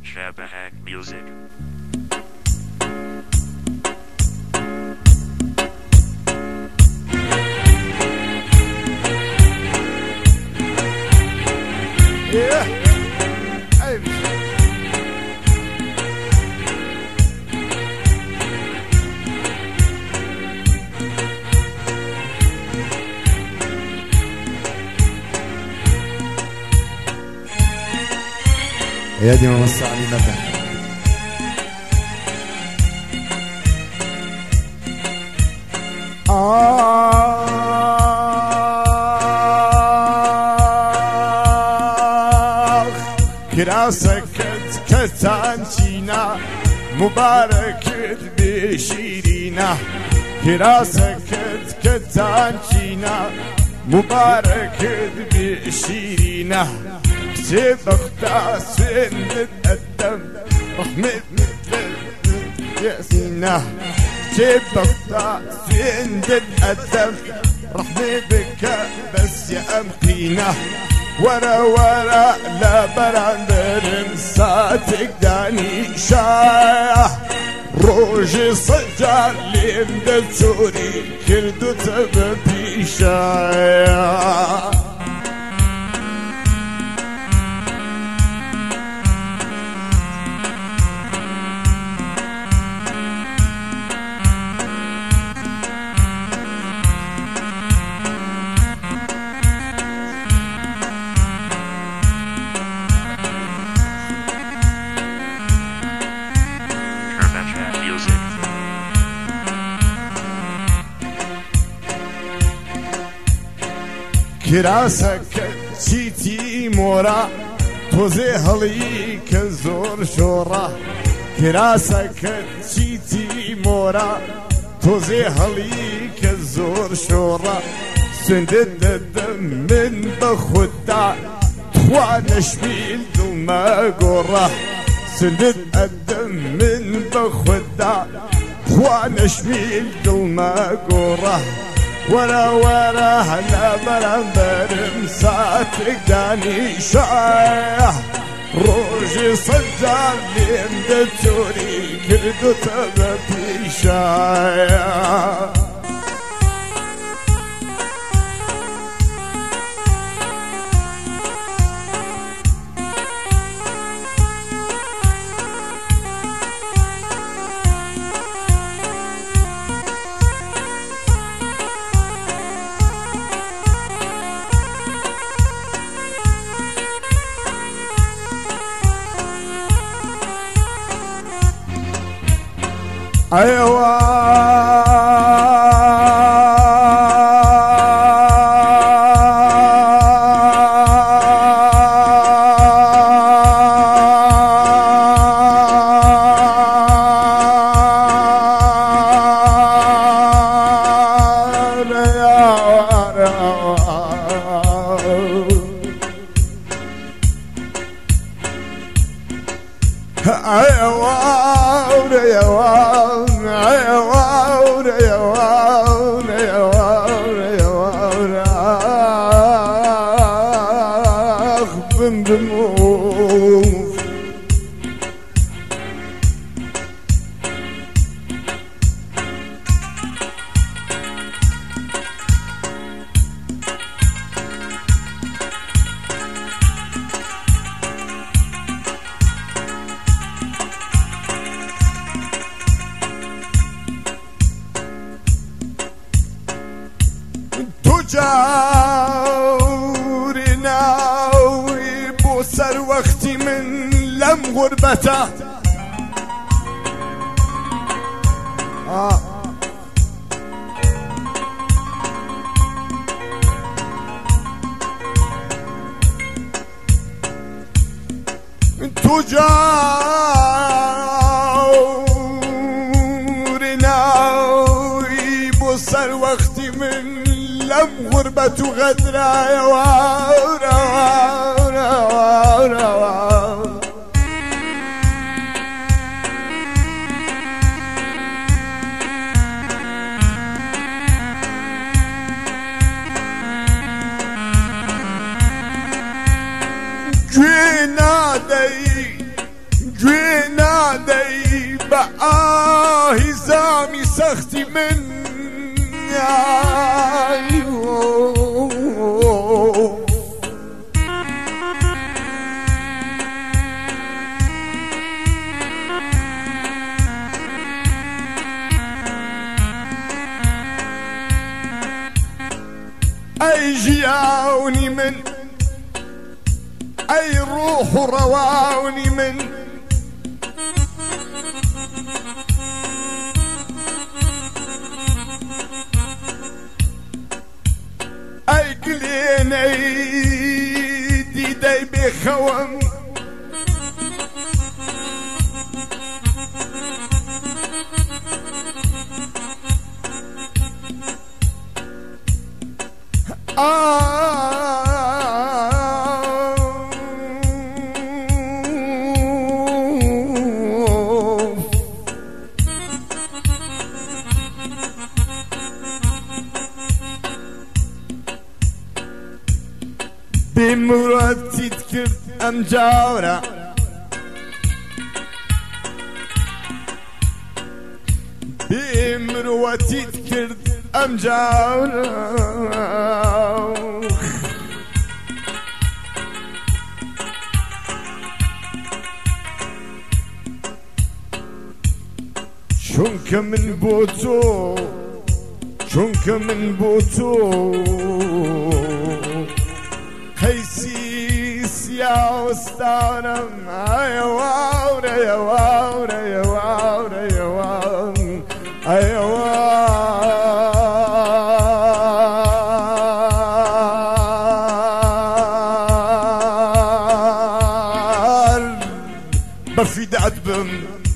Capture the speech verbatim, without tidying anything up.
Shabahak Music. Yeah. Hey. يا دي ما وصى علي مدى آخ كراسك كتانتينا مبارك بشيرينا كراسك كتانتينا مبارك بشيرينا سبقت سند الدم رحمة ياسينا سبقت سند الدم رحمة بك بس يا أمقينا ورا ورا لا براندر صاتك داني شاه روجي صجال لمدة سوري كردو تبدي شاه كراسك تيتي مورا توزي هلي كزور شورا كراسك تيتي مورا توزي هلي كزور شورا سندد الدم من بخدا تخوان شبيل دلما قورا سندد الدم من بخدا تخوان شبيل دلما قورا ورا ورا هلا برنبر مساتك داني شايح روجي صجال لمدة توري كردو تبدي شايح أيوة تجارنا ويبوسر وقتي من لم غربته آه. تجارنا ويبوسر وقتي من لم غربة غدرة يا وارا وارا وارا وارا جينا دي گوێنادەی بە ئاهی زامی سەختی من ئەی ژیاونی من ئەی ڕوح و ڕەواونی من ئەی گلێنەی دیدەی بێخەوم بمراتیت کرد ئەم جارە بمراتیت کرد ئەم جارە چونکە من بۆ تۆ چونکە من بۆ تۆ قەیسی سیاوستانم ئەیە واورە ئەیە واورە ئەیە واورە ئەیە واورە ئەیە وار بەفیدەت بم